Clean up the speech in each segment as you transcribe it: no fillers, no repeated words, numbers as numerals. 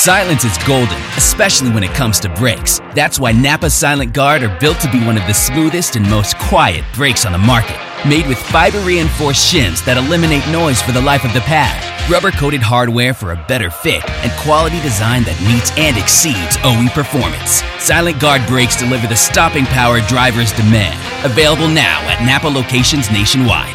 Silence is golden, especially when it comes to brakes. That's why Napa Silent Guard are built to be one of the smoothest and most quiet brakes on the market. Made with fiber-reinforced shims that eliminate noise for the life of the pad, rubber-coated hardware for a better fit, and quality design that meets and exceeds OE performance. Silent Guard brakes deliver the stopping power drivers demand. Available now at Napa locations nationwide.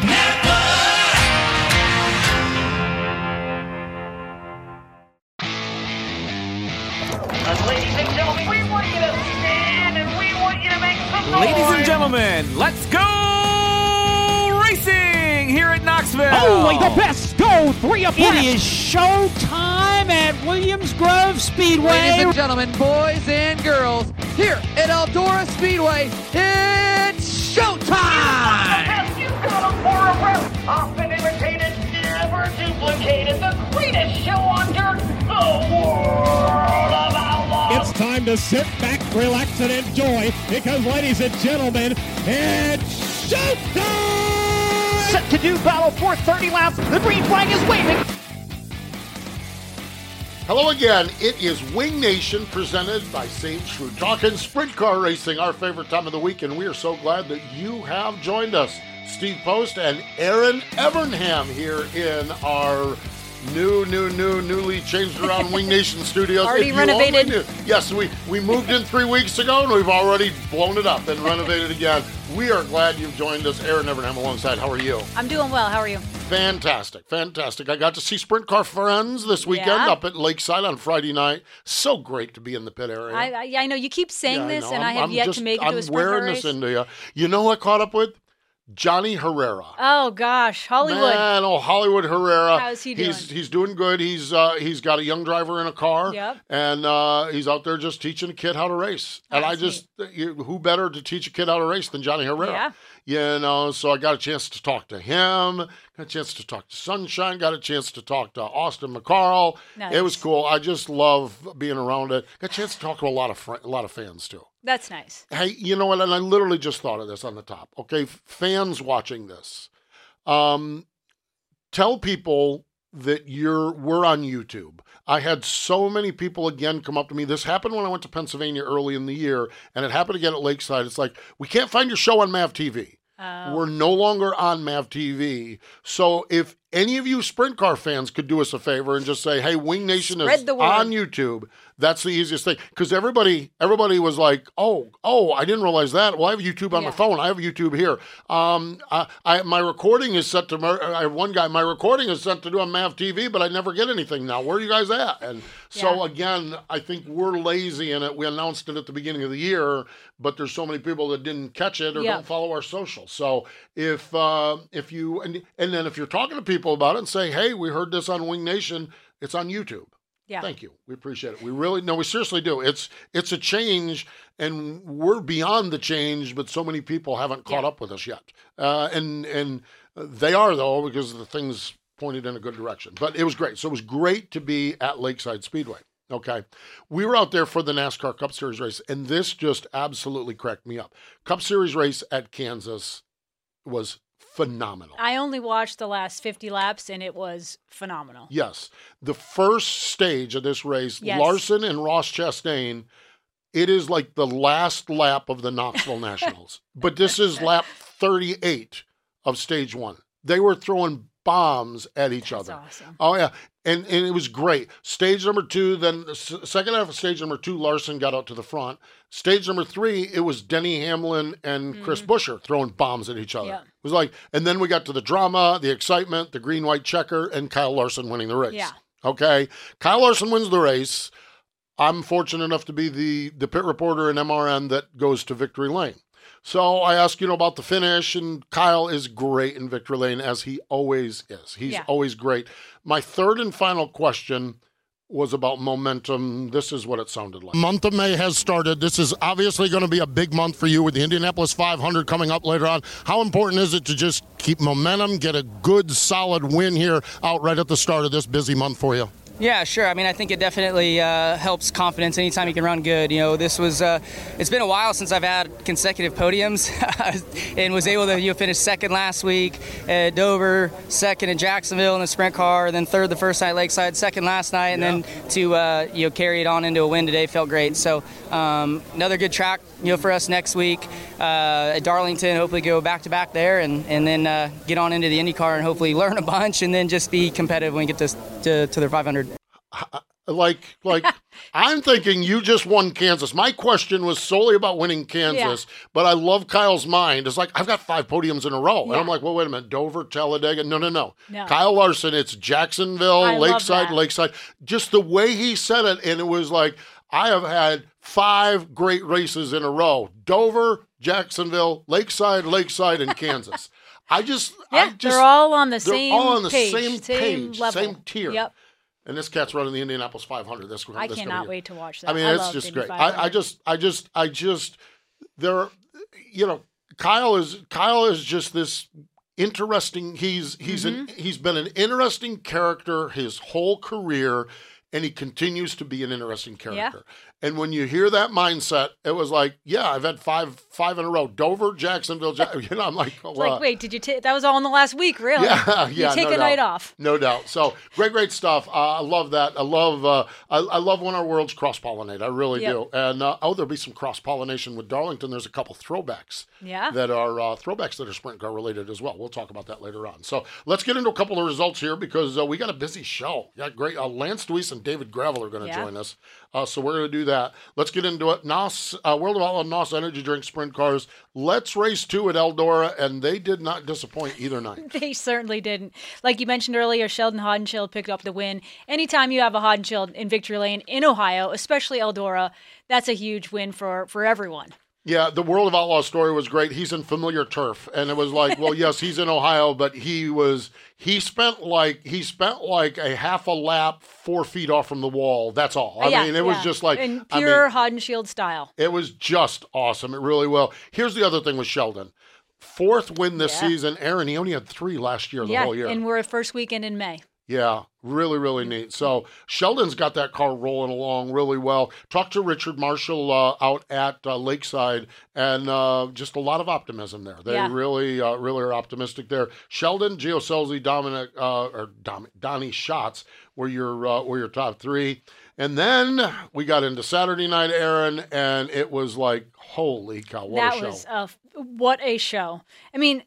Ladies and gentlemen, we want you to stand and we want you to make some noise. Ladies and gentlemen, let's go racing here at Knoxville. Only the best go 3 abreast. It is show time at Williams Grove Speedway. Ladies and gentlemen, boys and girls, here at Eldora Speedway, it's showtime! You got them for a breath. Often imitated, never duplicated. The greatest show on dirt, the world of outlaws. It's time to sit back, relax, and enjoy because, ladies and gentlemen, it's showtime! Set to do battle for 30 laps. The green flag is waving. Hello again. It is Wing Nation presented by St. True Talking Sprint Car Racing, our favorite time of the week, and we are so glad that you have joined us. Steve Post and Aaron Evernham here in our newly changed around Wing Nation studios. Already renovated. Yes, we moved in 3 weeks ago, and we've already blown it up and renovated again. We are glad you've joined us. Aaron Evernham alongside. How are you? I'm doing well. How are you? Fantastic. I got to see Sprint Car Friends this weekend up at Lakeside on Friday night. So great to be in the pit area. I know you keep saying this, and I have yet to make it to a Sprint Car race. I'm wearing this into you. You know who I caught up with? Johnny Herrera. Oh gosh, Hollywood. Man, Hollywood Herrera. How's he doing? He's doing good. He's got a young driver in a car. Yep. And he's out there just teaching a kid how to race. And who better to teach a kid how to race than Johnny Herrera? Yeah. So I got a chance to talk to him, got a chance to talk to Sunshine, got a chance to talk to Austin McCarl. Nice. It was cool. I just love being around it. Got a chance to talk to a lot of fans too. That's nice. Hey, you know what? And I literally just thought of this on the top. Okay, fans watching this, tell people that we're on YouTube. I had so many people again come up to me. This happened when I went to Pennsylvania early in the year, and it happened again at Lakeside. It's like, we can't find your show on MAV TV. Oh. We're no longer on MAV TV. So if any of you Sprint Car fans could do us a favor and just say, hey, Wing Nation is on YouTube, that's the easiest thing. Because everybody was like, oh, I didn't realize that. Well, I have YouTube on my phone. I have YouTube here. My recording is set to, I have one guy, my recording is set to do on MAV TV, but I never get anything now. Where are you guys at? And so, again, I think we're lazy in it. We announced it at the beginning of the year, but there's so many people that didn't catch it or don't follow our social. So if you, and then if you're talking to people about it and say, hey, we heard this on Wing Nation, it's on YouTube. Yeah. Thank you. We appreciate it. We seriously do. It's a change, and we're beyond the change, but so many people haven't caught up with us yet. And they are, though, because the things pointed in a good direction. But it was great. So it was great to be at Lakeside Speedway. Okay. We were out there for the NASCAR Cup Series race, and this just absolutely cracked me up. Cup Series race at Kansas was phenomenal. I only watched the last 50 laps, and it was phenomenal. Yes. The first stage of this race, Larson and Ross Chastain, it is like the last lap of the Knoxville Nationals. But this is lap 38 of stage one. They were throwing bombs at each other. Awesome. Oh, yeah. And it was great. Stage number 2, then the second half of stage number 2, Larson got out to the front. Stage number 3, it was Denny Hamlin and Chris Buescher throwing bombs at each other. Yeah. It was like, and then we got to the drama, the excitement, the green-white checker, and Kyle Larson winning the race. Yeah. Okay. Kyle Larson wins the race. I'm fortunate enough to be the pit reporter in MRN that goes to Victory Lane. So I asked, about the finish, and Kyle is great in Victory Lane, as he always is. He's always great. My third and final question was about momentum. This is what it sounded like. Month of May has started. This is obviously going to be a big month for you with the Indianapolis 500 coming up later on. How important is it to just keep momentum, get a good, solid win here out right at the start of this busy month for you? Yeah, sure. I mean, I think it definitely helps confidence anytime you can run good. You know, this was, it's been a while since I've had consecutive podiums and was able to finish second last week at Dover, second in Jacksonville in the sprint car, then third the first night Lakeside, second last night, and then to carry it on into a win today felt great. So another good track for us next week at Darlington. Hopefully go back-to-back there and then get on into the IndyCar and hopefully learn a bunch and then just be competitive when we get to the 500. Like I'm thinking you just won Kansas. My question was solely about winning Kansas, but I love Kyle's mind. It's like, I've got 5 podiums in a row. And I'm like, well, wait a minute. Dover, Talladega. No. Kyle Larson, it's Jacksonville, Lakeside. Just the way he said it, and it was like, I have had 5 great races in a row. Dover, Jacksonville, Lakeside, and Kansas. They're all on the same level. same tier. Yep. And this cat's running the Indianapolis 500. I cannot wait to watch that. I mean, it's just great. I just, there, Kyle is just this interesting. He's been an interesting character his whole career, and he continues to be an interesting character. Yeah. And when you hear that mindset, it was like, I've had five in a row. Dover, Jacksonville, I'm like, oh, like, wait, did you that was all in the last week, really? Yeah. You take a night off. No doubt. So great stuff. I love that. I love when our worlds cross-pollinate. I really do. And there'll be some cross-pollination with Darlington. There's a couple throwbacks that are sprint car related as well. We'll talk about that later on. So let's get into a couple of results here because we got a busy show. Yeah, great. Lance Deweese and David Gravel are going to join us. So we're going to do that. Let's get into it. NOS, World of Outlaw NOS Energy Drink Sprint Cars. Let's race 2 at Eldora, and they did not disappoint either night. They certainly didn't. Like you mentioned earlier, Sheldon Hodenshield picked up the win. Anytime you have a Hodenshield in victory lane in Ohio, especially Eldora, that's a huge win for everyone. Yeah, the World of Outlaw story was great. He's in familiar turf, and it was like, well, yes, he's in Ohio, but he spent like a half a lap 4 feet off from the wall. That's all. I mean, it was just like in pure Hodenshield style. It was just awesome. It really will. Here's the other thing with Sheldon. 4th win this season. Aaron, he only had 3 last year, the whole year. And we're at first weekend in May. Yeah, really, really neat. So Sheldon's got that car rolling along really well. Talked to Richard Marshall out at Lakeside, and just a lot of optimism there. They really are optimistic there. Sheldon, Gio Scelzi, Donnie Schatz were your top 3. And then we got into Saturday night, Aaron, and it was like, holy cow, what a show. What a show. I mean,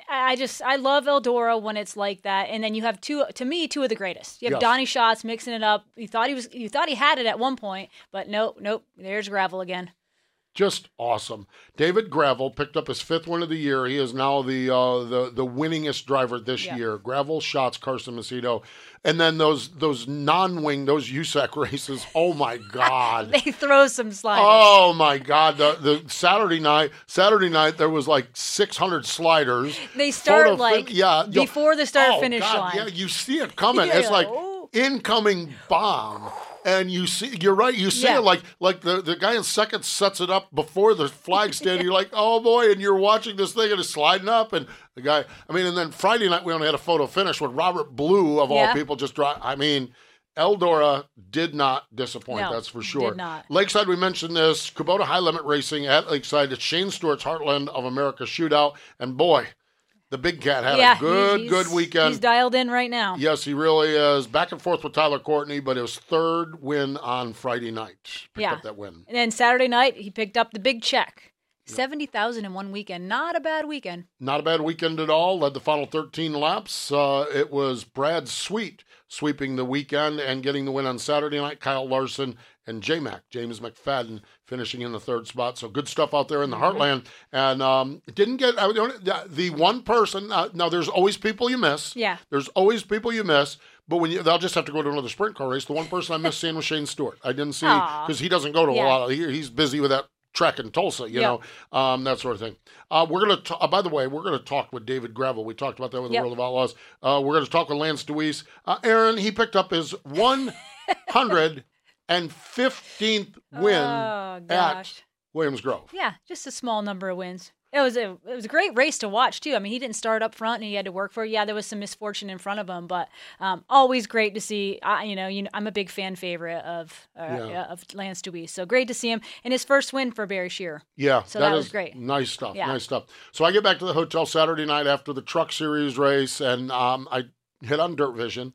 I love Eldora when it's like that, and then you have 2 of the greatest. You have Donnie Schatz mixing it up. You thought he had it at one point, but nope. There's Gravel again. Just awesome. David Gravel picked up his 5th win of the year. He is now the winningest driver this year. Gravel, Schatz, Carson Macedo. And then those non-wing, those USAC races, oh my God. They throw some sliders. Oh my God. The Saturday night, there was like 600 sliders. They start before the start-finish line. Yeah, you see it coming. It's like incoming bomb. And you're right, you see it like the guy in second sets it up before the flag stand. You're like, oh boy, and you're watching this thing and it's sliding up. And the guy, and then Friday night we only had a photo finish with Robert Blue, of all people, just drive. I mean, Eldora did not disappoint, that's for sure. Did not. Lakeside, we mentioned this. Kubota High Limit Racing at Lakeside. It's Shane Stewart's Heartland of America shootout. And boy, the big cat had a good weekend. He's dialed in right now. Yes, he really is. Back and forth with Tyler Courtney, but his 3rd win on Friday night. Picked up that win. And then Saturday night, he picked up the big check. $70,000 in one weekend. Not a bad weekend. Not a bad weekend at all. Led the final 13 laps. It was Brad Sweet sweeping the weekend and getting the win on Saturday night. Kyle Larson and James McFadden, finishing in the 3rd spot. So good stuff out there in the Heartland. And didn't get the one person. Now, there's always people you miss. Yeah. There's always people you miss. But they'll just have to go to another sprint car race. The one person I missed seeing was Shane Stewart. I didn't see because he doesn't go to a lot of. He's busy with that track in Tulsa, you know, that sort of thing. We're going to, by the way, we're going to talk with David Gravel. We talked about that with the World of Outlaws. We're going to talk with Lance Deweese. Aaron, he picked up his 115th win at Williams Grove. Yeah, just a small number of wins. It was a great race to watch too. I mean, he didn't start up front and he had to work for it. Yeah, there was some misfortune in front of him, but always great to see. I'm a big fan favorite of Lance Deweese, so great to see him in his first win for Barry Shearer. Yeah, so that was great. Nice stuff. Yeah. Nice stuff. So I get back to the hotel Saturday night after the Truck Series race, and I hit on Dirt Vision,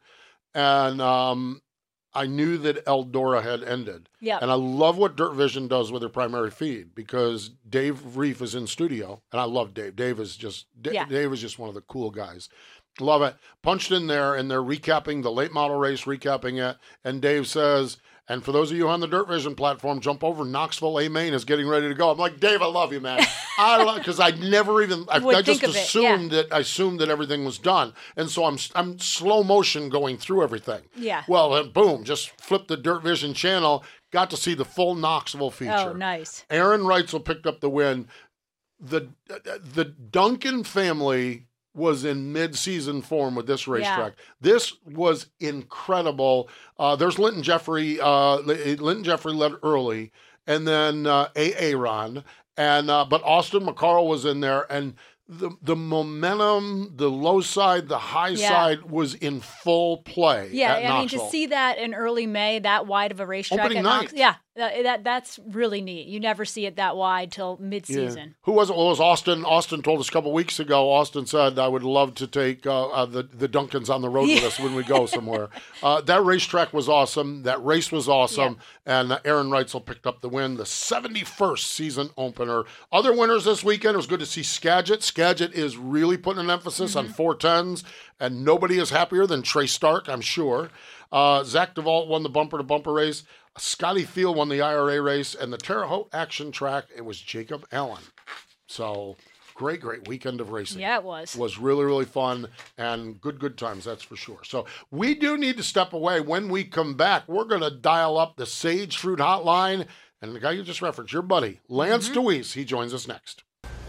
and I knew that Eldora had ended. Yeah. And I love what Dirt Vision does with their primary feed, because Dave Reef is in studio, and I love Dave. Dave is just one of the cool guys. Love it. Punched in there, and they're recapping the late model race, recapping it. And Dave says, and for those of you on the Dirt Vision platform, jump over. Knoxville A Main is getting ready to go. I'm like, Dave, I love you, man. Because I just assumed that everything was done, and so I'm slow motion going through everything. Yeah. Well, then boom, just flipped the Dirt Vision channel. Got to see the full Knoxville feature. Oh, nice. Aaron Reitzel picked up the win. The Duncan family was in mid-season form with this racetrack. Yeah. This was incredible. There's Linton Jeffrey. Linton Jeffrey led early, and then Aaron, and but Austin McCarl was in there, and the momentum, the low side, the high side was in full play. Yeah, at Knoxville. To see that in early May, that wide of a racetrack opening at night. That's really neat. You never see it that wide till mid-season. Yeah. Who was it? Well, it was Austin. Austin told us a couple weeks ago. Austin said, "I would love to take the Duncans on the road with us when we go somewhere." That racetrack was awesome. That race was awesome, and Aaron Reitzel picked up the win, the 71st season opener. Other winners this weekend. It was good to see Skagit. Skagit is really putting an emphasis on 410s, and nobody is happier than Trey Stark, I'm sure. Zach DeVault won the bumper-to-bumper race. Scotty Field won the IRA race, and the Terre Haute Action Track, it was Jacob Allen. So great weekend of racing. Yeah, it was. It was really, really fun and good times, that's for sure. So we do need to step away. When we come back, we're going to dial up the Sage Fruit Hotline, and the guy you just referenced, your buddy, Lance Deweese, he joins us next.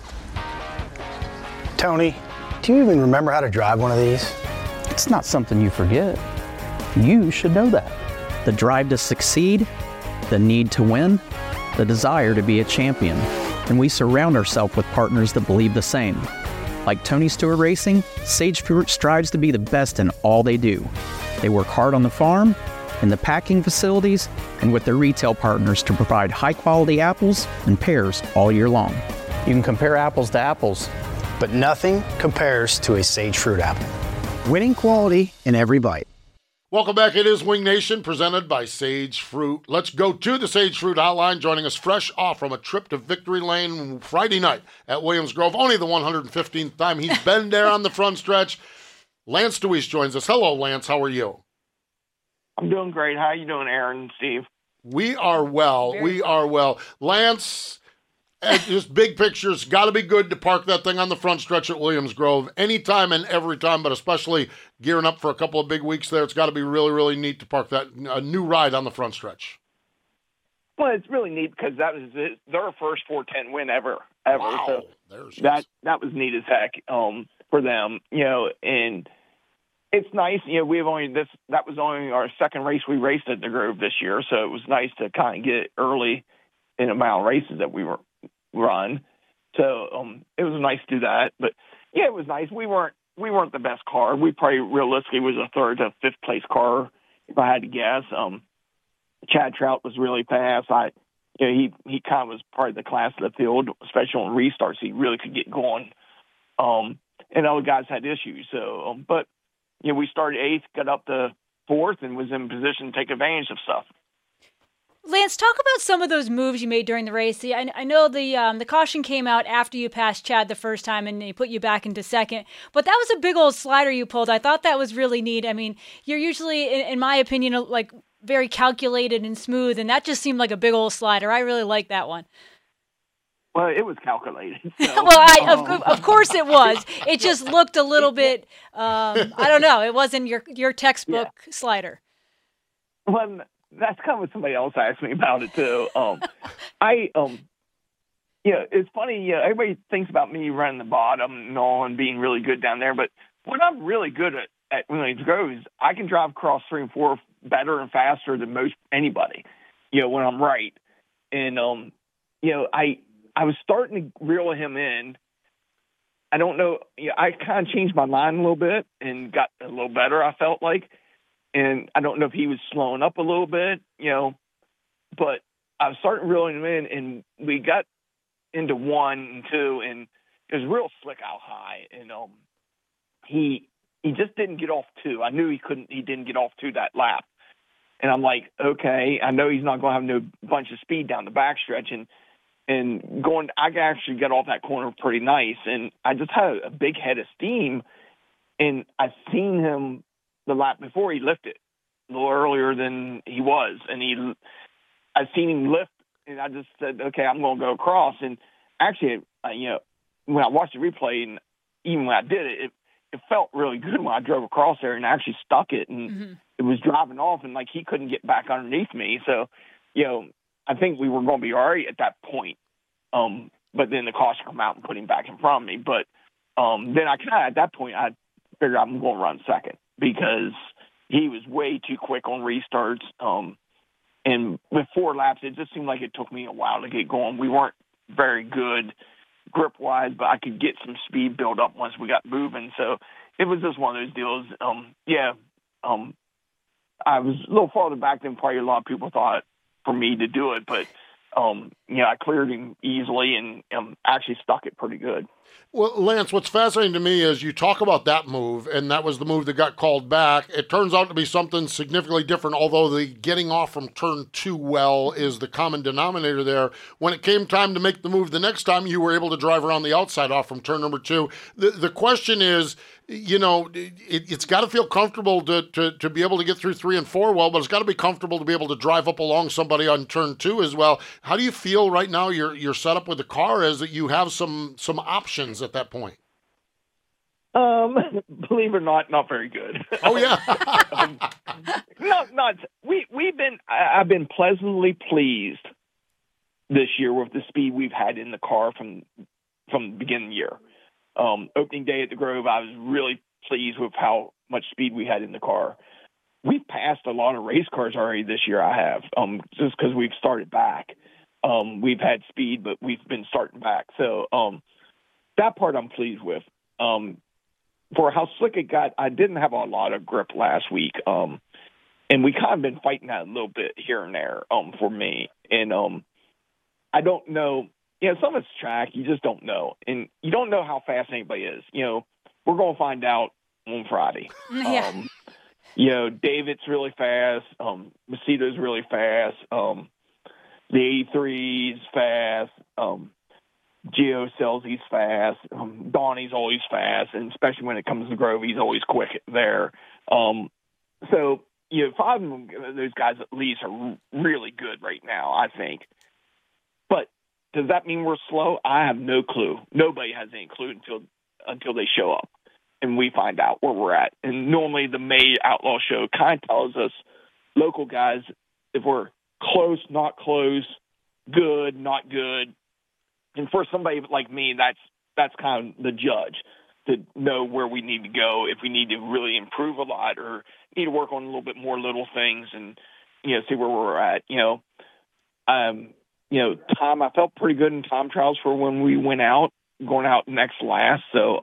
Tony, do you even remember how to drive one of these? It's not something you forget. You should know that. The drive to succeed, the need to win, the desire to be a champion. And we surround ourselves with partners that believe the same. Like Tony Stewart Racing, Sage Fruit strives to be the best in all they do. They work hard on the farm, in the packing facilities, and with their retail partners to provide high-quality apples and pears all year long. You can compare apples to apples, but nothing compares to a Sage Fruit apple. Winning quality in every bite. Welcome back. It is Wing Nation, presented by Sage Fruit. Let's go to the Sage Fruit Hotline, joining us fresh off from a trip to Victory Lane Friday night at Williams Grove. Only the 115th time he's been there on the front stretch. Lance Deweese joins us. Hello, Lance. How are you? I'm doing great. How are you doing, Aaron and Steve? We are well. We are well. Lance, just big pictures, got to be good to park that thing on the front stretch at Williams Grove anytime and every time, but especially gearing up for a couple of big weeks there. It's got to be really, really neat to park that new ride on the front stretch. Well, it's really neat because that was their first 410 win ever. Wow. So that was neat as heck for them, and it's nice. That was only our second race we raced at the Grove this year, so it was nice to kind of get early in the amount of races that we were run. So it was nice to do that. But yeah, it was nice. We weren't the best car. We probably realistically was a third to fifth place car, if I had to guess. Chad Trout was really fast. He kind of was part of the class of the field, especially on restarts. He really could get going. And other guys had issues. So, but we started eighth, got up to fourth, and was in position to take advantage of stuff. Lance, talk about some of those moves you made during the race. See, I know the caution came out after you passed Chad the first time and he put you back into second, but that was a big old slider you pulled. I thought that was really neat. I mean, you're usually, in my opinion, like very calculated and smooth, and that just seemed like a big old slider. I really like that one. Well, it was calculated. So, well, of course it was. It just looked a little bit, I don't know, it wasn't your textbook slider. Well, that's kind of what somebody else asked me about it too. It's funny. Everybody thinks about me running the bottom and all and being really good down there, but what I'm really good at Williams Grove is I can drive across 3 and 4 better and faster than most anybody. When I'm right, and I was starting to reel him in. I don't know. I kind of changed my mind a little bit and got a little better, I felt like. And I don't know if he was slowing up a little bit, but I was starting reeling him in, and we got into 1 and 2, and it was real slick out high. And he just didn't get off 2. I knew he didn't get off 2 that lap. And I'm like, okay, I know he's not going to have no bunch of speed down the backstretch. And I actually got off that corner pretty nice. And I just had a big head of steam. And I seen him the lap before he lifted a little earlier than he was. And I seen him lift, and I just said, okay, I'm going to go across. And actually, when I watched the replay, and even when I did it, it felt really good when I drove across there and actually stuck it. And it was driving off, and like he couldn't get back underneath me. So, I think we were going to be all right at that point. But then the caution come out and put him back in front of me. But then at that point, I figured I'm going to run second because he was way too quick on restarts. And with 4 laps, it just seemed like it took me a while to get going. We weren't very good grip-wise, but I could get some speed build up once we got moving. So it was just one of those deals. I was a little farther back than probably a lot of people thought for me to do it, but I cleared him easily and actually stuck it pretty good. Well, Lance, what's fascinating to me is you talk about that move, and that was the move that got called back. It turns out to be something significantly different, although the getting off from turn 2 well is the common denominator there. When it came time to make the move the next time, you were able to drive around the outside off from turn number 2. The question is, it's got to feel comfortable to be able to get through 3 and 4 well, but it's got to be comfortable to be able to drive up along somebody on turn 2 as well. How do you feel right now your setup with the car is that you have some options at that point? Believe it or not very good. Oh yeah. I've been pleasantly pleased this year with the speed we've had in the car from the beginning of the year. Opening day at the Grove, I was really pleased with how much speed we had in the car. We've passed a lot of race cars already this year. I have, just because we've started back. We've had speed, but we've been starting back. So that part I'm pleased with. For how slick it got, I didn't have a lot of grip last week. And we kind of been fighting that a little bit here and there for me. And I don't know. Some of it's track. You just don't know. And you don't know how fast anybody is. We're going to find out on Friday. Yeah. David's really fast. Macedo's really fast. The 83's fast. Gio Selzy's fast. Donnie's always fast. And especially when it comes to Grove, he's always quick there. So, 5 of them, those guys at least are really good right now, I think. But does that mean we're slow? I have no clue. Nobody has any clue until they show up and we find out where we're at. And normally the May Outlaw Show kind of tells us, local guys, if we're close, not close, good, not good. And for somebody like me, that's kind of the judge to know where we need to go, if we need to really improve a lot or need to work on a little bit more little things and, see where we're at. Time, I felt pretty good in time trials for when we went out, going out next last. So,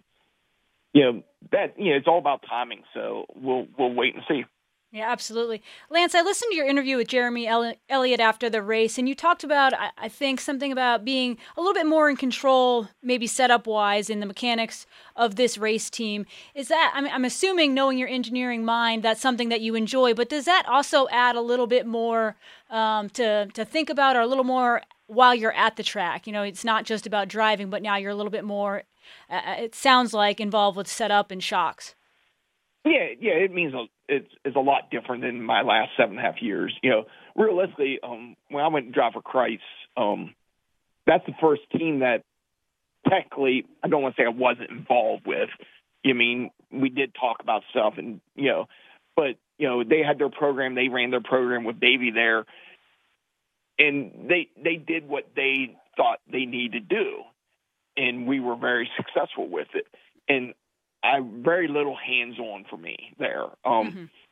it's all about timing. So we'll wait and see. Yeah, absolutely. Lance, I listened to your interview with Jeremy Elliott after the race, and you talked about, I think, something about being a little bit more in control, maybe setup-wise, in the mechanics of this race team. Is that, I'm assuming, knowing your engineering mind, that's something that you enjoy, but does that also add a little bit more to think about, or a little more while you're at the track? It's not just about driving, but now you're a little bit more, it sounds like, involved with setup and shocks. Yeah, it means it's a lot different than my last 7.5 years. Realistically, when I went and drive for Christ, that's the first team that technically, I don't want to say I wasn't involved with. We did talk about stuff and, but, they had their program. They ran their program with Davey there. And they did what they thought they needed to do. And we were very successful with it. And very little hands-on for me there.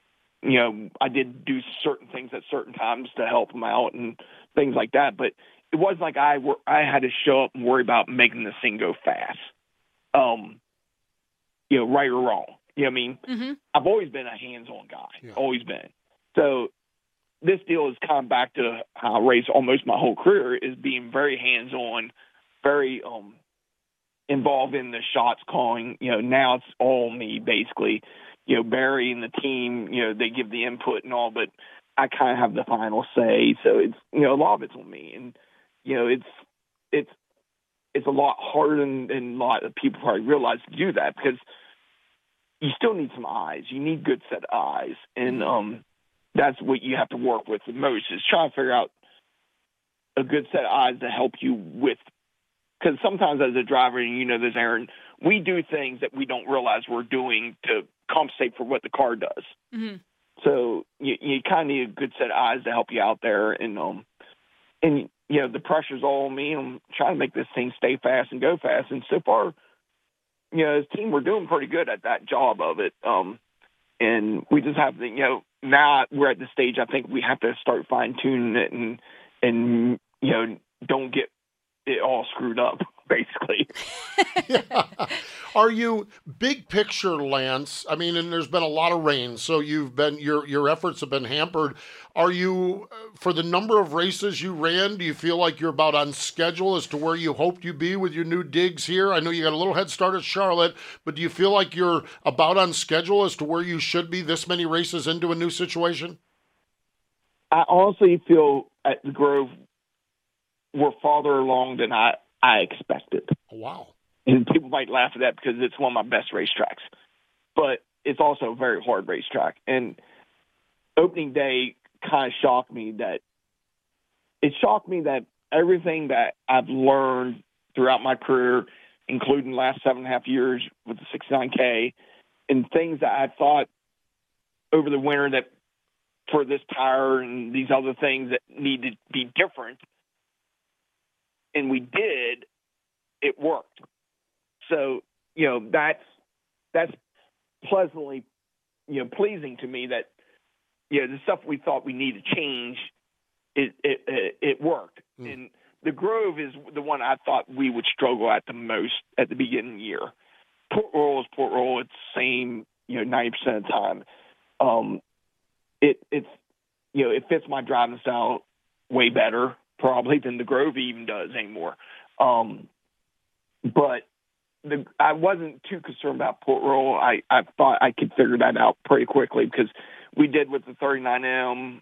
I did do certain things at certain times to help them out and things like that, but it wasn't like I had to show up and worry about making this thing go fast. Right or wrong. You know what I mean? Mm-hmm. I've always been a hands-on guy. Always been. So this deal is kind of back to how I raced almost my whole career, is being very hands-on, very involved in the shots calling. Now it's all me, basically. Barry and the team, they give the input and all, but I kind of have the final say. So it's, a lot of it's on me. And, it's a lot harder than a lot of people probably realize to do that, because you still need some eyes. You need good set of eyes. And that's what you have to work with the most, is trying to figure out a good set of eyes to help you with. Because sometimes as a driver, and this, Aaron, we do things that we don't realize we're doing to compensate for what the car does. Mm-hmm. So you kind of need a good set of eyes to help you out there. And the pressure's all on me. I'm trying to make this thing stay fast and go fast. And so far, as a team, we're doing pretty good at that job of it. And we just have to, now we're at the stage, I think we have to start fine-tuning it and don't get it all screwed up, basically. Are you, big picture, Lance, I mean, and there's been a lot of rain, so your efforts have been hampered. Are you, for the number of races you ran, do you feel like you're about on schedule as to where you hoped you'd be with your new digs here? I know you got a little head start at Charlotte, but do you feel like you're about on schedule as to where you should be this many races into a new situation? I honestly feel at the Grove we're farther along than I expected. Wow. And people might laugh at that because it's one of my best racetracks. But it's also a very hard racetrack. And opening day kind of shocked me that everything that I've learned throughout my career, including the last 7.5 years with the 69K, and things that I thought over the winter that for this tire and these other things that need to be different, and we did, it worked. So, that's pleasantly, pleasing to me that, the stuff we thought we needed to change, it worked. And the Grove is the one I thought we would struggle at the most at the beginning of the year. Port Royal is Port Royal. It's the same, 90% of the time. It fits my driving style way better probably than the Grove even does anymore. But I wasn't too concerned about Port Royal. I thought I could figure that out pretty quickly because we did with the 39M,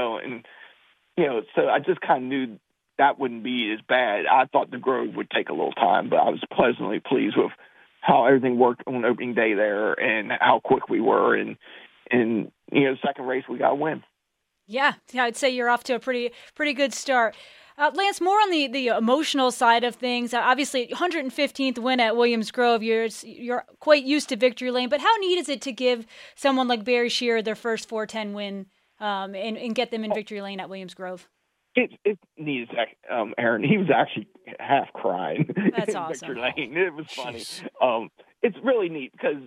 so I just kind of knew that wouldn't be as bad. I thought the Grove would take a little time, but I was pleasantly pleased with how everything worked on opening day there and how quick we were. And second race, we got a win. Yeah, I'd say you're off to a pretty good start. Lance, more on the emotional side of things. Obviously, 115th win at Williams Grove. You're quite used to victory lane, but how neat is it to give someone like Barry Shearer their first 410 win and get them in victory lane at Williams Grove? It's neat, Aaron. He was actually half crying. That's in awesome. Victory Lane. It was funny. It's really neat because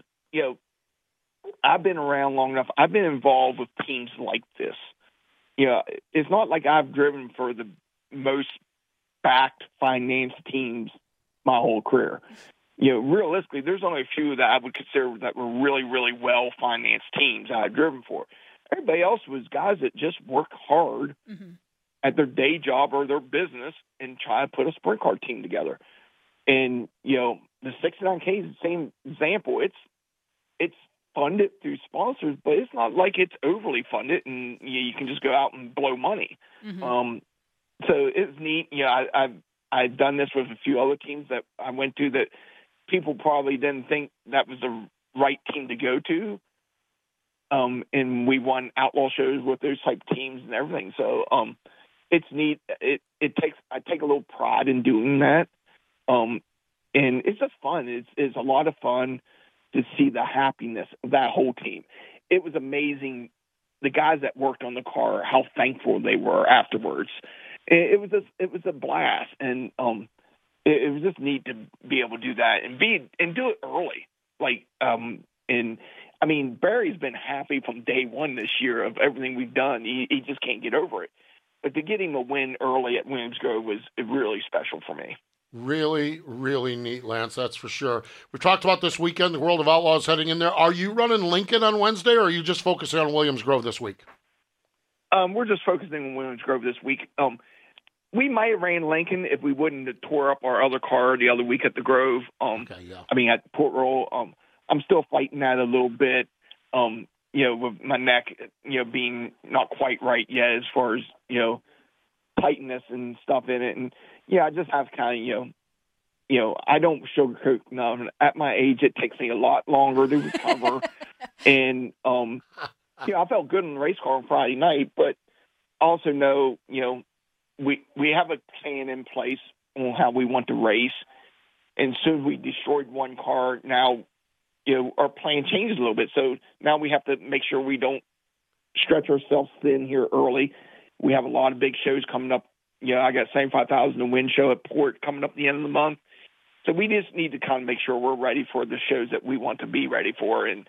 I've been around long enough. I've been involved with teams like this. It's not like I've driven for the most backed, financed teams my whole career. Realistically, there's only a few that I would consider that were really, really well-financed teams I've driven for. Everybody else was guys that just work hard at their day job or their business and try to put a sprint car team together. And, the 69K is the same example. It's funded through sponsors, but it's not like it's overly funded and you can just go out and blow money. So it's neat. I've done this with a few other teams that I went to that people probably didn't think that was the right team to go to. And we won outlaw shows with those type teams and everything. So it's neat. I take a little pride in doing that. And it's just fun. It's a lot of fun to see the happiness of that whole team. It was amazing. The guys that worked on the car, how thankful they were afterwards. It was a blast, and it was just neat to be able to do that and do it early. Barry's been happy from day one this year of everything we've done. He just can't get over it. but to get him a win early at Williams Grove was really special for me. Really, really neat, Lance, that's for sure. We've talked about this weekend, the World of Outlaws heading in there. Are you running Lincoln on Wednesday, or are you just focusing on Williams Grove this week? We're just focusing on Williams Grove this week. We might have ran Lincoln if we wouldn't have tore up our other car the other week at the Grove. At Port Royal. I'm still fighting that a little bit, with my neck, being not quite right yet as far as, tightness and stuff in it. And, I just have kind of, I don't sugarcoat nothing. At my age, it takes me a lot longer to recover. And, I felt good in the race car on Friday night, but also know, we have a plan in place on how we want to race. And soon we destroyed one car. Now, our plan changes a little bit. So now we have to make sure we don't stretch ourselves thin here early. We have a lot of big shows coming up. I got 75,000 to win show at Port coming up at the end of the month. So we just need to kind of make sure we're ready for the shows that we want to be ready for and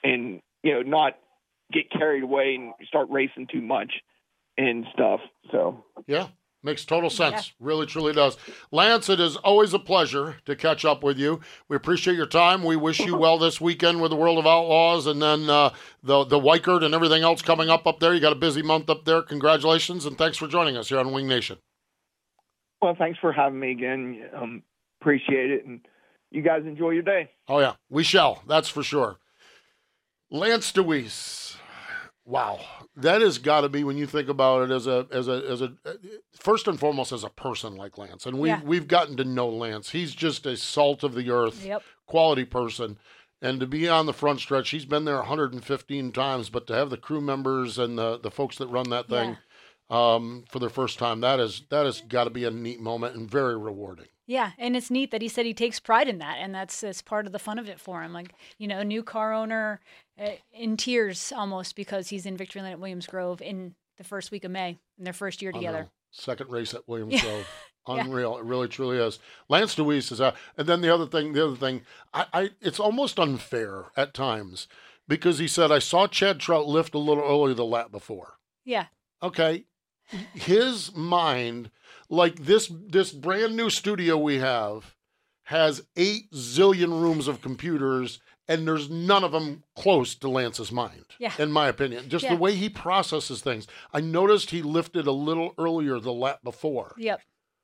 not get carried away and start racing too much and stuff. So, yeah. Makes total sense. Yeah. Really, truly does. Lance, it is always a pleasure to catch up with you. We appreciate your time. We wish you well this weekend with the World of Outlaws and then the Weikert and everything else coming up there. You got a busy month up there. Congratulations, and thanks for joining us here on Wing Nation. Well, thanks for having me again. Appreciate it, and you guys enjoy your day. Oh, yeah. We shall. That's for sure. Lance Dewease. Wow, that has got to be, when you think about it, as a first and foremost as a person like Lance, and we've gotten to know Lance. He's just a salt of the earth, quality person, and to be on the front stretch, he's been there 115 times. But to have the crew members and the folks that run that thing for their first time, that has got to be a neat moment and very rewarding. Yeah, and it's neat that he said he takes pride in that, and that's part of the fun of it for him. Like, new car owner in tears almost because he's in Victory Lane at Williams Grove in the first week of May in their first year together. Second race at Williams Grove. Unreal. It really, truly is. Lance Dewease is out. And then the other thing, it's almost unfair at times because he said, I saw Chad Trout lift a little earlier the lap before. Yeah. Okay. His mind, like this brand new studio we have, has 8 zillion rooms of computers, and there's none of them close to Lance's mind, in my opinion. Just the way he processes things. I noticed he lifted a little earlier the lap before. Yep.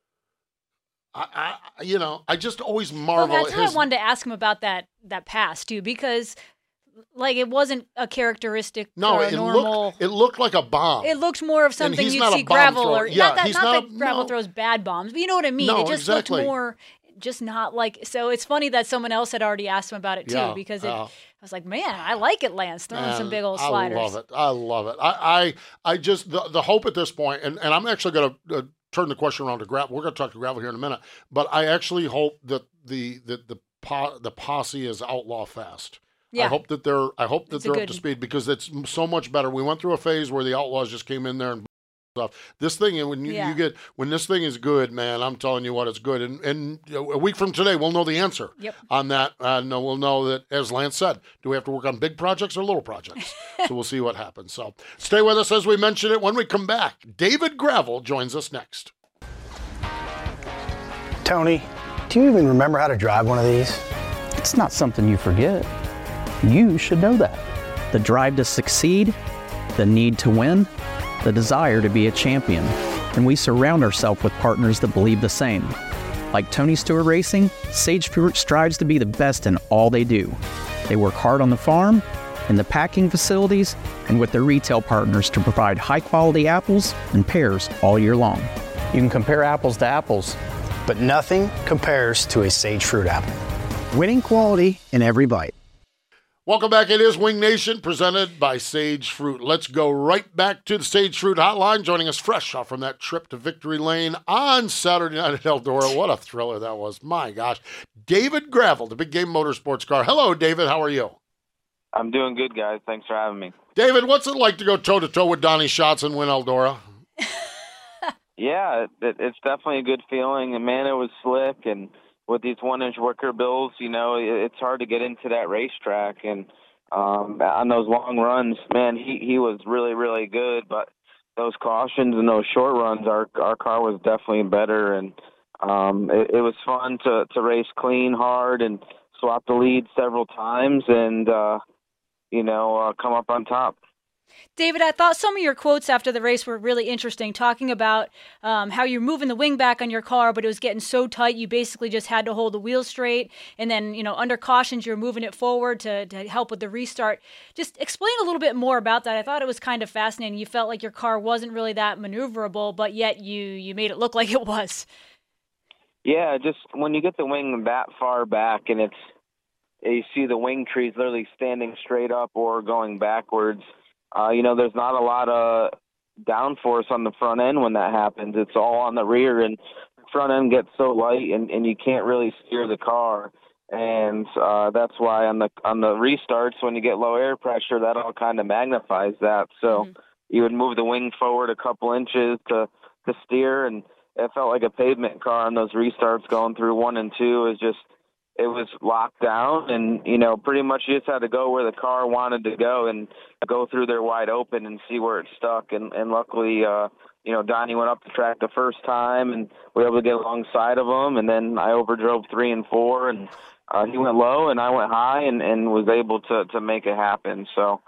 I just always marvel at his... That's why I wanted to ask him about that pass, too, because... Like, it wasn't a characteristic or a normal... It looked like a bomb. It looked more of something you'd see gravel thrower. Not that gravel throws bad bombs, but you know what I mean? No, it just looked more, just not like... So it's funny that someone else had already asked him about it, too, because I was like, man, I like it, Lance, throwing some big old sliders. I love it. I just... The hope at this point, and I'm actually going to turn the question around to gravel. We're going to talk to gravel here in a minute, but I actually hope that the posse is outlaw fast. Yeah. I hope that they're up to speed because it's so much better. We went through a phase where the Outlaws just came in there and stuff. This thing, when this thing is good, man, I'm telling you what, it's good. And a week from today, we'll know the answer on that. And we'll know that, as Lance said, do we have to work on big projects or little projects? So we'll see what happens. So stay with us as we mention it. When we come back, David Gravel joins us next. Tony, do you even remember how to drive one of these? It's not something you forget. You should know that. The drive to succeed, the need to win, the desire to be a champion. And we surround ourselves with partners that believe the same. Like Tony Stewart Racing, Sage Fruit strives to be the best in all they do. They work hard on the farm, in the packing facilities, and with their retail partners to provide high-quality apples and pears all year long. You can compare apples to apples, but nothing compares to a Sage Fruit apple. Winning quality in every bite. Welcome back. It is Wing Nation, presented by Sage Fruit. Let's go right back to the Sage Fruit hotline, joining us fresh off from that trip to Victory Lane on Saturday night at Eldora. What a thriller that was. My gosh. David Gravel, the Big Game Motorsports car. Hello, David. How are you? I'm doing good, guys. Thanks for having me. David, what's it like to go toe-to-toe with Donnie Schatz and win Eldora? Yeah, it's definitely a good feeling. And, man, it was slick, and with these 1-inch wicker bills, it's hard to get into that racetrack. And on those long runs, man, he was really, really good. But those cautions and those short runs, our car was definitely better, and it was fun to race clean, hard, and swap the lead several times, and come up on top. David, I thought some of your quotes after the race were really interesting, talking about how you're moving the wing back on your car, but it was getting so tight you basically just had to hold the wheel straight. And then, under cautions, you're moving it forward to help with the restart. Just explain a little bit more about that. I thought it was kind of fascinating. You felt like your car wasn't really that maneuverable, but yet you made it look like it was. Yeah, just when you get the wing that far back and you see the wing trees literally standing straight up or going backwards, there's not a lot of downforce on the front end when that happens. It's all on the rear, and the front end gets so light, and you can't really steer the car. And that's why on the restarts, when you get low air pressure, that all kind of magnifies that. So you would move the wing forward a couple inches to steer, and it felt like a pavement car on those restarts going through 1 and 2. It was locked down, and, pretty much you just had to go where the car wanted to go and go through there wide open and see where it stuck. And luckily, Donnie went up the track the first time, and we were able to get alongside of him. And then I overdrove 3 and 4, and he went low and I went high and was able to make it happen. So,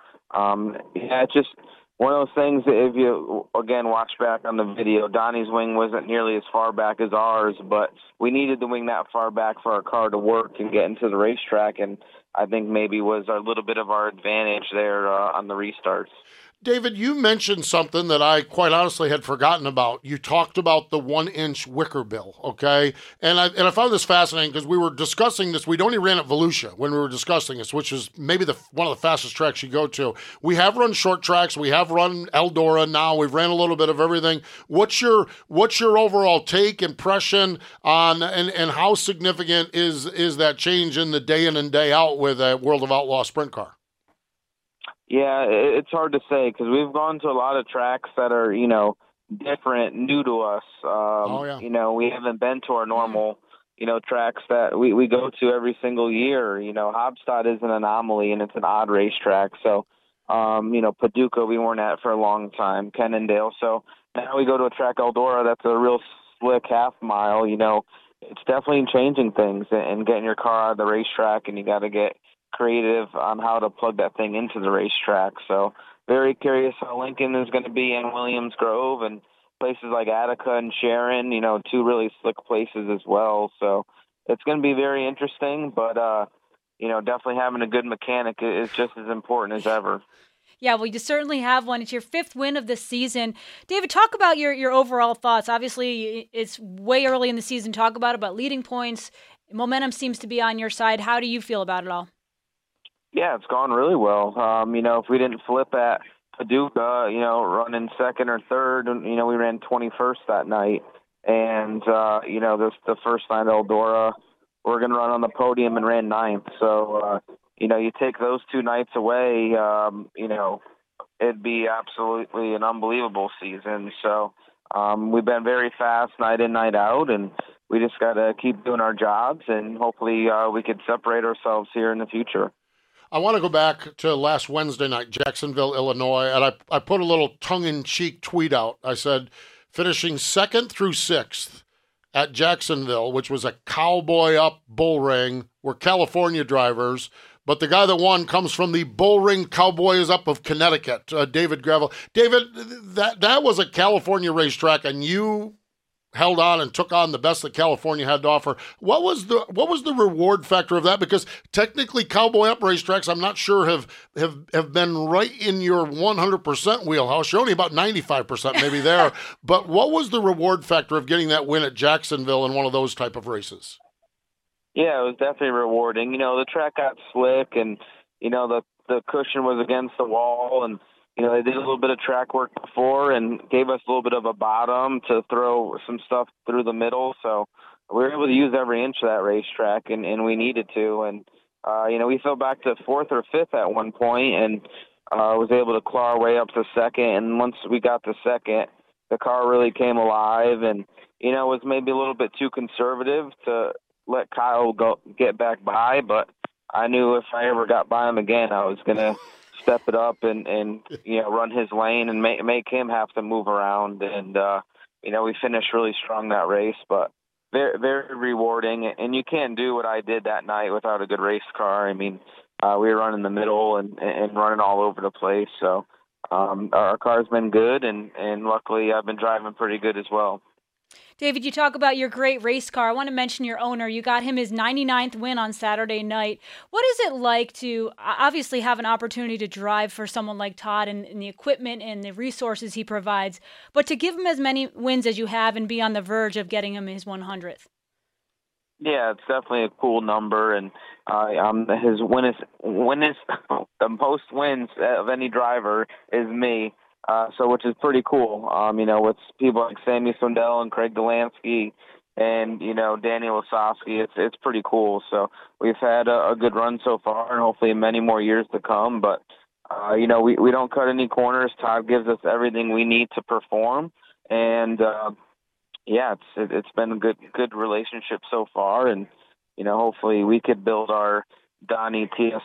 it's just one of those things that if you, again, watch back on the video, Donnie's wing wasn't nearly as far back as ours, but we needed the wing that far back for our car to work and get into the racetrack, and I think maybe was a little bit of our advantage there on the restarts. David, you mentioned something that I quite honestly had forgotten about. You talked about the 1-inch wicker bill, okay? And I found this fascinating because we were discussing this. We'd only ran at Volusia when we were discussing this, which is maybe one of the fastest tracks you go to. We have run short tracks. We have run Eldora now. We've ran a little bit of everything. What's your overall take, impression on, and how significant is that change in the day in and day out with a World of Outlaw sprint car? Yeah, it's hard to say because we've gone to a lot of tracks that are, different, new to us. We haven't been to our normal, tracks that we go to every single year. Haubstadt is an anomaly and it's an odd racetrack. So, Paducah we weren't at for a long time, Cannondale. So now we go to a track, Eldora, that's a real slick half mile. It's definitely changing things and getting your car out of the racetrack, and you got to get creative on how to plug that thing into the racetrack. So very curious how Lincoln is going to be in Williams Grove and places like Attica and Sharon, two really slick places as well. So it's going to be very interesting, but, definitely having a good mechanic is just as important as ever. Yeah, well, you certainly have one. It's your 5th win of the season. David, talk about your overall thoughts. Obviously, it's way early in the season. Talk about leading points. Momentum seems to be on your side. How do you feel about it all? Yeah, it's gone really well. If we didn't flip at Paducah, running second or third, we ran 21st that night. And, the first night at Eldora, we're going to run on the podium and ran 9th. So, you take those 2 nights away, it'd be absolutely an unbelievable season. So we've been very fast night in, night out, and we just got to keep doing our jobs, and hopefully we could separate ourselves here in the future. I want to go back to last Wednesday night, Jacksonville, Illinois, and I put a little tongue-in-cheek tweet out. I said, finishing 2nd through 6th at Jacksonville, which was a cowboy-up bull ring, were California drivers, but the guy that won comes from the Bullring Cowboys up of Connecticut, David Gravel. David, that was a California racetrack, and you held on and took on the best that California had to offer. What was the reward factor of that? Because technically cowboy up racetracks, I'm not sure have been right in your 100% wheelhouse. You're only about 95% maybe there. But what was the reward factor of getting that win at Jacksonville in one of those type of races? Yeah, it was definitely rewarding. The track got slick, and, the cushion was against the wall, and they did a little bit of track work before and gave us a little bit of a bottom to throw some stuff through the middle. So we were able to use every inch of that racetrack, and we needed to. And, we fell back to 4th or 5th at one point and was able to claw our way up to 2nd. And once we got to 2nd, the car really came alive and, it was maybe a little bit too conservative to let Kyle get back by. But I knew if I ever got by him again, I was going to step it up and run his lane and make him have to move around. And, we finished really strong that race, but very, very rewarding. And you can't do what I did that night without a good race car. I mean, we were running the middle and running all over the place. So our car's been good, and luckily I've been driving pretty good as well. David, you talk about your great race car. I want to mention your owner. You got him his 99th win on Saturday night. What is it like to obviously have an opportunity to drive for someone like Todd and the equipment and the resources he provides, but to give him as many wins as you have and be on the verge of getting him his 100th? Yeah, it's definitely a cool number, and his the most wins of any driver is me. So which is pretty cool, with people like Sammy Swindell and Craig Delansky and, Daniel Osofsky. It's pretty cool. So we've had a good run so far and hopefully many more years to come. But, we don't cut any corners. Todd gives us everything we need to perform. And, it's been a good relationship so far. And, hopefully we could build our Donnie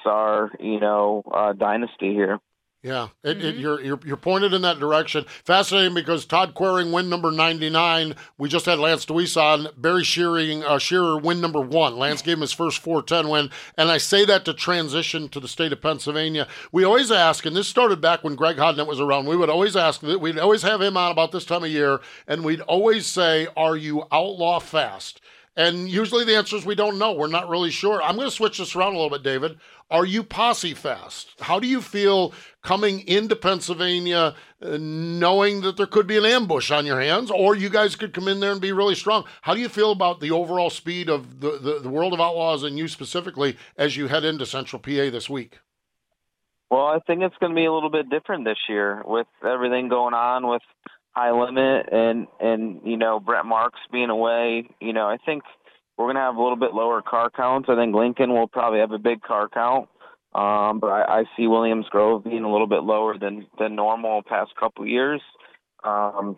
TSR, dynasty here. Yeah, you're pointed in that direction. Fascinating because Todd Quering, win number 99. We just had Lance Deweese on. Barry Shearer, win number 1. Lance gave him his first 410 win. And I say that to transition to the state of Pennsylvania. We always ask, and this started back when Greg Hodnett was around, we'd always have him on about this time of year, and we'd always say, are you outlaw fast? And usually the answer is we don't know. We're not really sure. I'm going to switch this around a little bit, David. Are you posse fast? How do you feel coming into Pennsylvania knowing that there could be an ambush on your hands, or you guys could come in there and be really strong? How do you feel about the overall speed of the World of Outlaws and you specifically as you head into Central PA this week? Well, I think it's going to be a little bit different this year with everything going on with High Limit and Brett Marks being away. I think we're going to have a little bit lower car counts. I think Lincoln will probably have a big car count, but I see Williams Grove being a little bit lower than normal past couple of years. A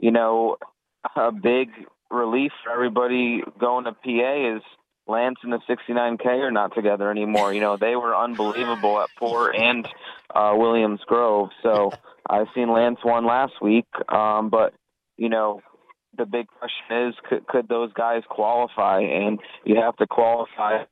big relief for everybody going to PA is Lance and the 69K are not together anymore. They were unbelievable at Port and Williams Grove. So I've seen Lance won last week, but the big question is, could those guys qualify? And you have to qualify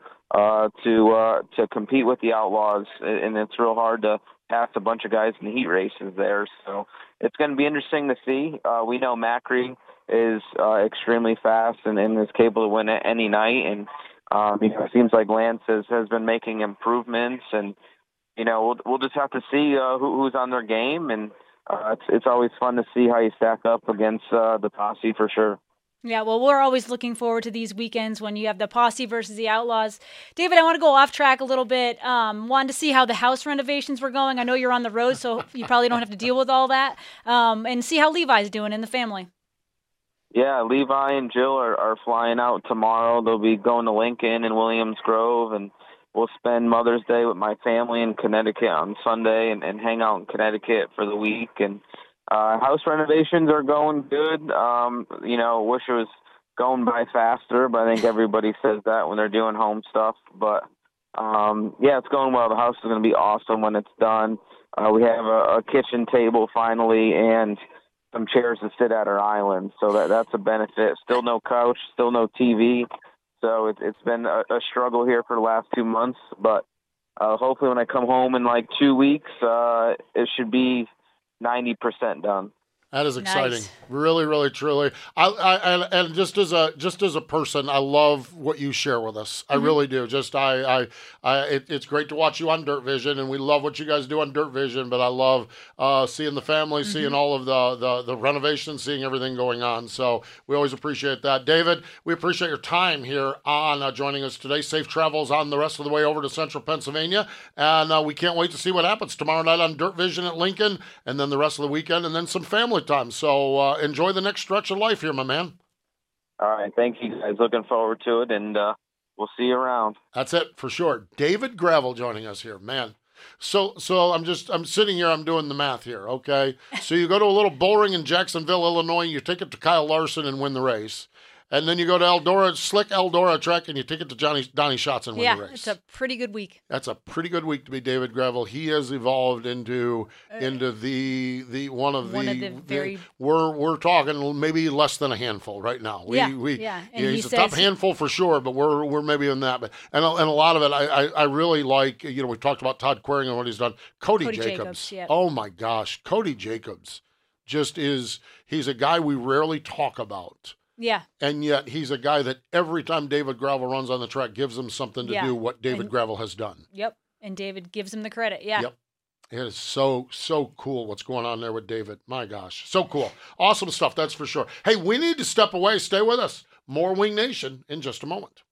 to compete with the Outlaws, and it's real hard to pass a bunch of guys in the heat races there. So it's going to be interesting to see. We know Macri is extremely fast and is capable to win at any night. And it seems like Lance has been making improvements, and we'll just have to see who's on their game. And it's always fun to see how you stack up against the posse for sure. Yeah, well, we're always looking forward to these weekends when you have the posse versus the Outlaws. David, I want to go off track a little bit. Wanted to see how the house renovations were going. I know you're on the road, so you probably don't have to deal with all that. And see how Levi's doing in the family. Yeah, Levi and Jill are flying out tomorrow. They'll be going to Lincoln and Williams Grove, and we'll spend Mother's Day with my family in Connecticut on Sunday and hang out in Connecticut for the week. And house renovations are going good. Wish it was going by faster, but I think everybody says that when they're doing home stuff. But, it's going well. The house is going to be awesome when it's done. We have a kitchen table finally and some chairs to sit at our island. So that's a benefit. Still no couch, still no TV. So it's been a struggle here for the last 2 months, but hopefully when I come home in like 2 weeks, it should be 90% done. That is exciting. Nice. Really, really, truly. And just as a person, I love what you share with us. I really do. It's great to watch you on Dirt Vision, and we love what you guys do on Dirt Vision. But I love seeing the family, seeing all of the renovations, seeing everything going on. So we always appreciate that, David. We appreciate your time here on joining us today. Safe travels on the rest of the way over to Central Pennsylvania, and we can't wait to see what happens tomorrow night on Dirt Vision at Lincoln, and then the rest of the weekend, and then some family time. So enjoy the next stretch of life here, my man. All right. Thank you, guys. Looking forward to it, and we'll see you around. That's it for sure. David Gravel joining us here, man. So I'm sitting here, I'm doing the math here, okay? So you go to a little bull ring in Jacksonville, Illinois, you take it to Kyle Larson and win the race. And then you go to Eldora, slick Eldora track, and you take it to Donnie Schatz and win the race. Yeah, it's a pretty good week. That's a pretty good week to be David Gravel. He has evolved into the one of the very. We're talking maybe less than a handful right now. And he's a top handful for sure, but we're maybe in that. But and a lot of it, I really like. We talked about Todd Query and what he's done. Cody Jacobs. Oh my gosh, Cody Jacobs he's a guy we rarely talk about. Yeah. And yet he's a guy that every time David Gravel runs on the track gives him something to do what David Gravel has done. Yep. And David gives him the credit. Yeah. Yep. It is so cool what's going on there with David. My gosh. So cool. Awesome stuff, that's for sure. Hey, we need to step away. Stay with us. More Wing Nation in just a moment.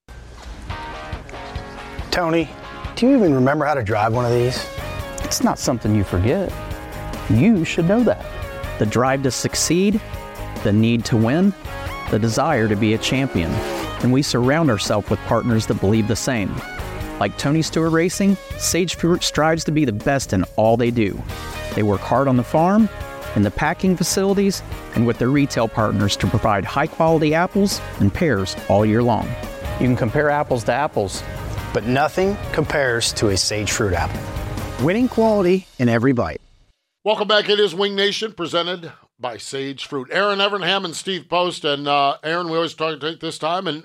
Tony, do you even remember how to drive one of these? It's not something you forget. You should know that. The drive to succeed, the need to win, the desire to be a champion. And we surround ourselves with partners that believe the same. Like Tony Stewart Racing, Sage Fruit strives to be the best in all they do. They work hard on the farm, in the packing facilities, and with their retail partners to provide high-quality apples and pears all year long. You can compare apples to apples, but nothing compares to a Sage Fruit apple. Winning quality in every bite. Welcome back. It is Wing Nation, presented by Sage Fruit. Aaron Evernham and Steve Post. And Aaron, we always take this time, and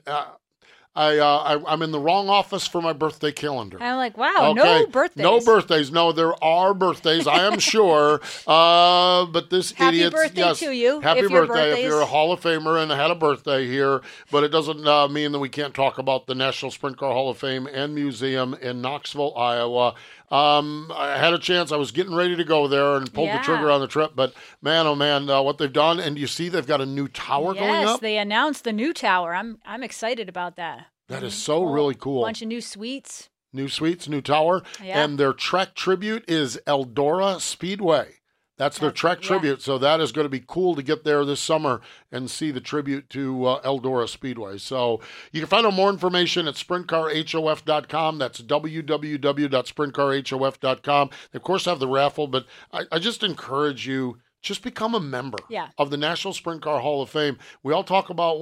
I'm in the wrong office for my birthday calendar. I'm like, wow, no birthdays. No birthdays. No, there are birthdays, I am sure. But this idiot. Happy birthday to you. Happy birthday if you're a Hall of Famer and had a birthday here. But it doesn't mean that we can't talk about the National Sprint Car Hall of Fame and Museum in Knoxville, Iowa. I had a chance. I was getting ready to go there and pulled the trigger on the trip. But man, oh man, what they've done. And you see they've got a new tower going up. Yes, they announced the new tower. I'm excited about that. That is so really cool. A bunch of new suites. New suites, new tower. Yeah. And their Trek tribute is Eldora Speedway. That's their Trek tribute. So that is going to be cool to get there this summer and see the tribute to Eldora Speedway. So you can find out more information at sprintcarhof.com. That's www.sprintcarhof.com. They, of course, have the raffle, but I just encourage you, just become a member of the National Sprint Car Hall of Fame. We all talk about,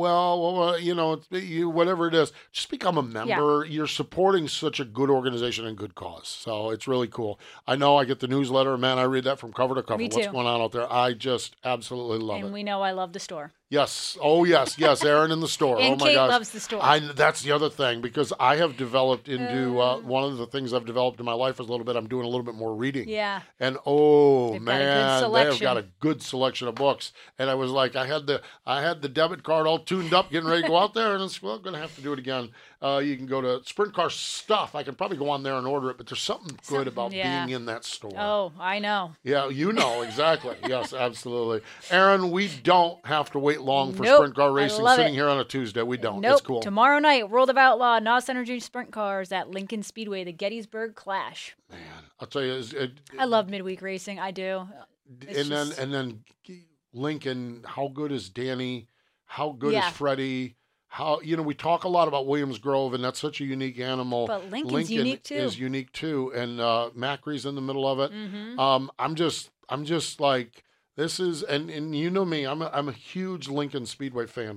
whatever it is, just become a member. You're supporting such a good organization and good cause. So it's really cool. I know I get the newsletter. Man, I read that from cover to cover. Me too. What's going on out there? I just absolutely love it. And we know I love the store. Yes. Oh, yes. Aaron in the store. And oh, my Kate gosh. loves the store. That's the other thing, because I have developed into one of the things I've developed in my life is a little bit. I'm doing a little bit more reading. Yeah. And they've got a good selection of books. And I was like, I had the debit card all tuned up, getting ready to go out there, and it's going to have to do it again. You can go to Sprint Car Stuff. I can probably go on there and order it, but there's something good about being in that store. Oh, I know. Yeah, you know exactly. Yes, absolutely. Aaron, we don't have to wait long for Sprint Car Racing sitting here on a Tuesday. We don't. Nope. It's cool. Tomorrow night, World of Outlaw, NOS Energy Sprint Cars at Lincoln Speedway, the Gettysburg Clash. Man, I'll tell you. I love midweek racing. I do. And then Lincoln, how good is Danny? How good is Freddie? We talk a lot about Williams Grove, and that's such a unique animal. But Lincoln unique too. Is unique too, and Macri's in the middle of it. Mm-hmm. I'm just like, this is, and you know me, I'm a huge Lincoln Speedway fan.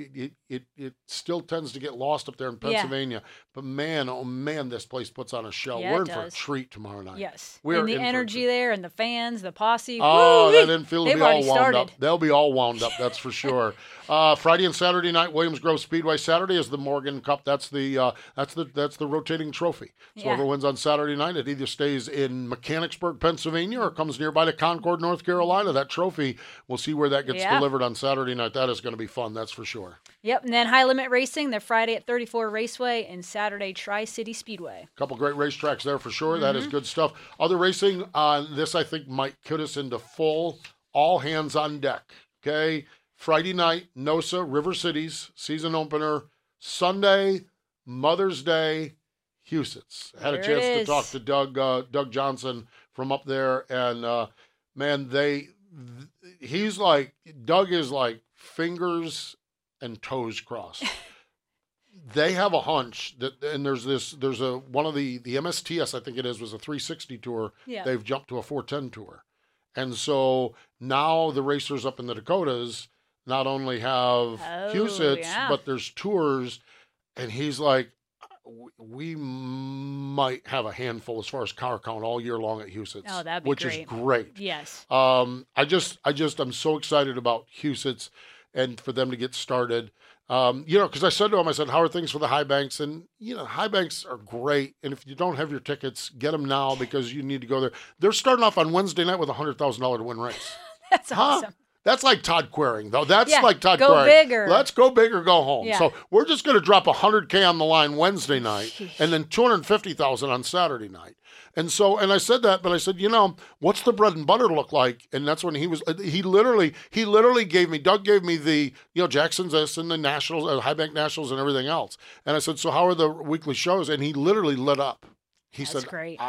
It still tends to get lost up there in Pennsylvania, but man, oh man, this place puts on a show. Yeah, we're in for a treat tomorrow night. Yes, we're and the energy there, and the fans, the posse. Oh, that infield will be all wound started. up. They'll be all wound up. That's for sure. Friday and Saturday night, Williams Grove Speedway. Saturday is the Morgan Cup. That's the rotating trophy. So whoever wins on Saturday night, it either stays in Mechanicsburg, Pennsylvania, or comes nearby to Concord, North Carolina. That trophy, we'll see where that gets delivered on Saturday night. That is going to be fun. That's for sure. Yep, and then High Limit Racing, they're Friday at 34 Raceway and Saturday Tri-City Speedway. A couple great racetracks there for sure. Mm-hmm. That is good stuff. Other racing, this I think might put us into full all hands on deck. Okay, Friday night, NOSA, River Cities, season opener. Sunday, Mother's Day, Huset's. Had a chance to talk to Doug Johnson from up there, and man, Doug is like fingers and toes crossed. They have a hunch that, and there's one of the MSTS, I think it is, was a 360 tour. Yeah. They've jumped to a 410 tour. And so now the racers up in the Dakotas, not only have Huset's, but there's tours. And he's like, we might have a handful as far as car count all year long at Huset's. Oh, that'd be which great. is great. Yes. I'm so excited about Huset's and for them to get started. Because I said to him, I said, how are things for the high banks? And, high banks are great. And if you don't have your tickets, get them now because you need to go there. They're starting off on Wednesday night with a $100,000 to win race. That's awesome. That's like Todd Queering, though. That's like Todd go Queering. Bigger. Let's go big or go home. Yeah. So we're just going to drop $100K on the line Wednesday night and then $250,000 on Saturday night. And I said that, but I said, what's the bread and butter look like? And that's when he literally gave me, Doug gave me the, Jackson's this and the Nationals, High Bank Nationals and everything else. And I said, so how are the weekly shows? And he literally lit up. He said, great.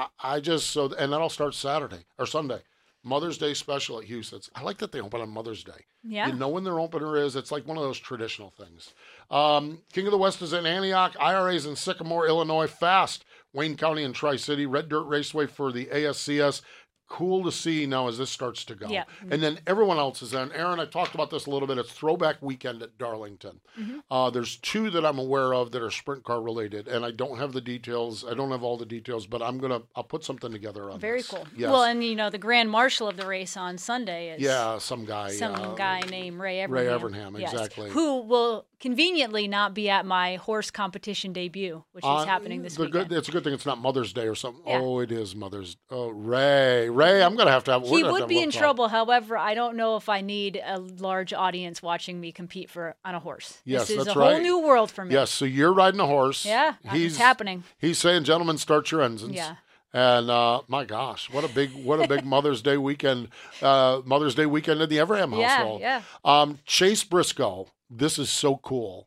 And that'll start Saturday or Sunday. Mother's Day special at Huset's. I like that they open on Mother's Day. Yeah. You know when their opener is. It's like one of those traditional things. King of the West is in Antioch. IRA's in Sycamore, Illinois. Fast. Wayne County and Tri-City. Red Dirt Raceway for the ASCS. Cool to see now as this starts to go. Yeah. And then everyone else is in. Aaron, I talked about this a little bit. It's Throwback Weekend at Darlington. Mm-hmm. There's 2 that I'm aware of that are sprint car related, and I don't have the details. I don't have all the details, but I'll put something together on Very this. cool. Yes. Well, and the grand marshal of the race on Sunday is some guy named Ray Evernham. Ray Evernham, yes. exactly. Who will conveniently not be at my horse competition debut, which is happening this weekend. It's a good thing it's not Mother's Day or something. Yeah. Oh, it is Mother's. Oh, Ray, I'm gonna have to have. He would be in trouble. However, I don't know if I need a large audience watching me compete on a horse. Yes, this is that's a right. whole new world for me. Yes, so you're riding a horse. Yeah, it's happening. He's saying, "Gentlemen, start your engines." Yeah. And my gosh, what a big Mother's Day weekend! Mother's Day weekend in the Evernham household. Yeah. Chase Briscoe. This is so cool.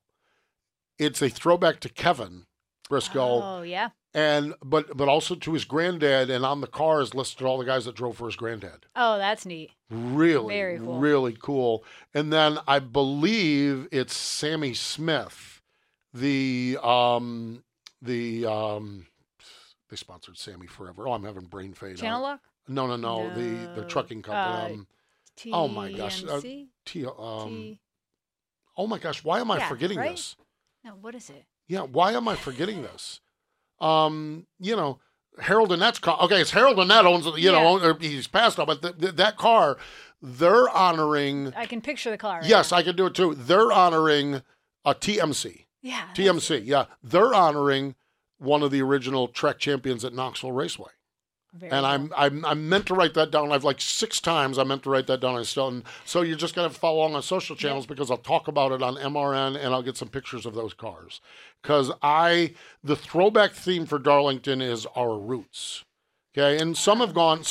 It's a throwback to Kevin Briscoe. Oh yeah. And but also to his granddad, and on the car is listed all the guys that drove for his granddad. Oh, that's neat. Really, very cool. Really cool. And then I believe it's Sammy Smith, they sponsored Sammy forever. Oh, I'm having brain fade. Channel Lock? No. The trucking company. Oh my gosh. Oh my gosh. Why am I forgetting this? No, what is it? Yeah, why am I forgetting this? Harold Annette's car. Okay, it's Harold Annette owns it, he's passed on, but that car, they're honoring. I can picture the car. Right yes, now. I can do it too. They're honoring a TMC. Yeah. TMC, yeah. They're honoring one of the original Trek champions at Knoxville Raceway. And cool. I'm meant to write that down. I've 6 times I meant to write that down. And so you're just going to follow along on social channels because I'll talk about it on MRN and I'll get some pictures of those cars. Because the throwback theme for Darlington is our roots. Okay, and some have gone,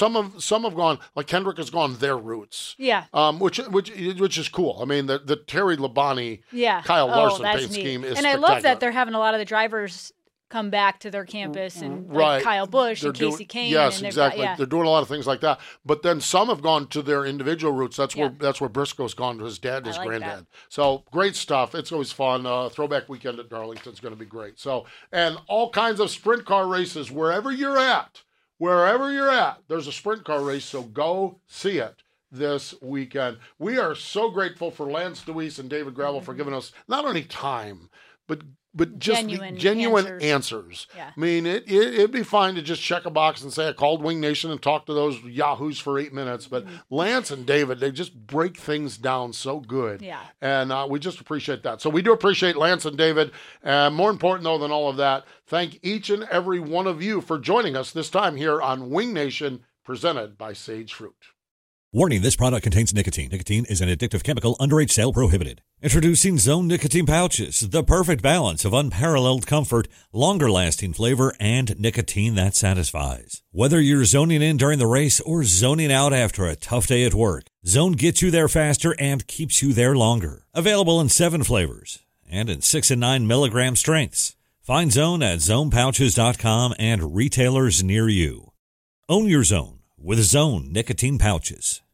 like Kendrick has gone their roots. Yeah. Which is cool. I mean, the Terry Labonte, Kyle Larson paint scheme is and I love that they're having a lot of the drivers come back to their campus and Kyle Busch and Casey Kane. Yes, exactly. They're doing a lot of things like that. But then some have gone to their individual roots. That's where Briscoe's gone to his dad and his granddad. That. So great stuff. It's always fun. Throwback weekend at Darlington's going to be great. So, and all kinds of sprint car races wherever you're at, there's a sprint car race. So go see it this weekend. We are so grateful for Lance Deweese and David Gravel for giving us not only time, but just genuine answers. Yeah. I mean, it'd be fine to just check a box and say I called Wing Nation and talked to those yahoos for 8 minutes. But Lance and David, they just break things down so good. Yeah. And we just appreciate that. So we do appreciate Lance and David. More important, though, than all of that, thank each and every one of you for joining us this time here on Wing Nation, presented by Sage Fruit. Warning, this product contains nicotine. Nicotine is an addictive chemical. Underage sale prohibited. Introducing Zone Nicotine Pouches, the perfect balance of unparalleled comfort, longer-lasting flavor, and nicotine that satisfies. Whether you're zoning in during the race or zoning out after a tough day at work, Zone gets you there faster and keeps you there longer. Available in 7 flavors and in 6 and 9 milligram strengths. Find Zone at zonepouches.com and retailers near you. Own your Zone with Zone Nicotine Pouches.